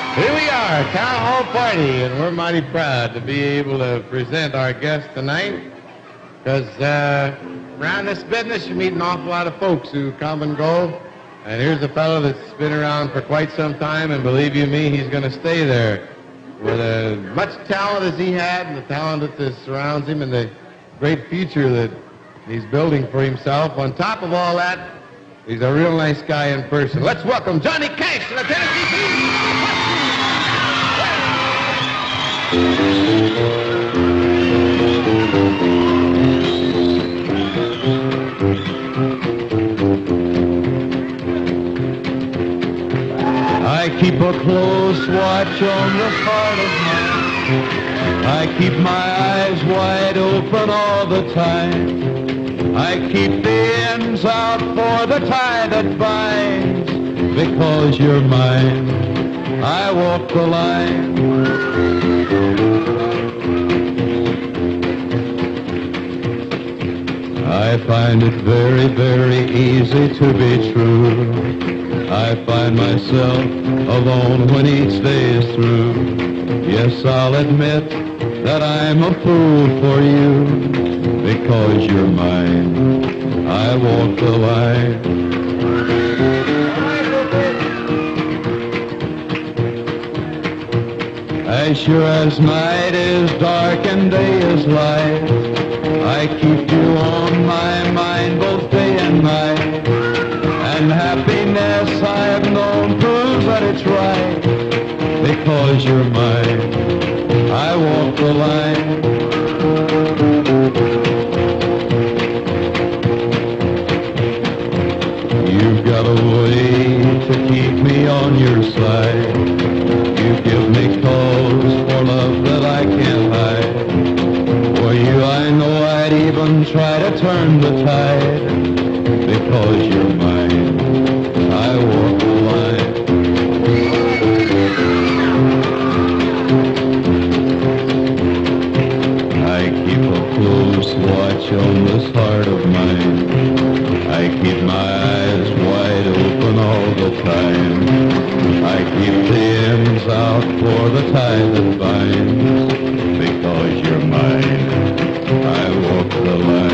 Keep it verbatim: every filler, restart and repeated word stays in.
Here we are, Town Hall Party, and we're mighty proud to be able to present our guest tonight because uh, around this business you meet an awful lot of folks who come and go, and here's a fellow that's been around for quite some time, and believe you me, he's going to stay there with as much talent as he had and the talent that surrounds him and the great future that he's building for himself. On top of all that, he's a real nice guy in person. Let's welcome Johnny Cash to the Tennessee Blues. I keep a close watch on the heart of mine. I keep my eyes wide open all the time. I keep the ends out for the tie that binds. Because you're mine, I walk the line. I find it very, very easy to be true. I find myself alone when each day is through. Yes, I'll admit that I'm a fool for you. Because you're mine, I walk the line. As sure as night is dark and day is light, I keep you on my mind both day and night. And happiness I've known proves that it's right. Because you're mine, I walk the line. You've got a way to keep me on your side. You give me cause for love that I can't hide. For you I know I'd even try to turn the tide. Because you're mine, I walk the line. I keep a close watch on this heart of mine. I keep my eyes wide open all the time. I keep the ends out for the tie that binds. Because you're mine, I walk the line.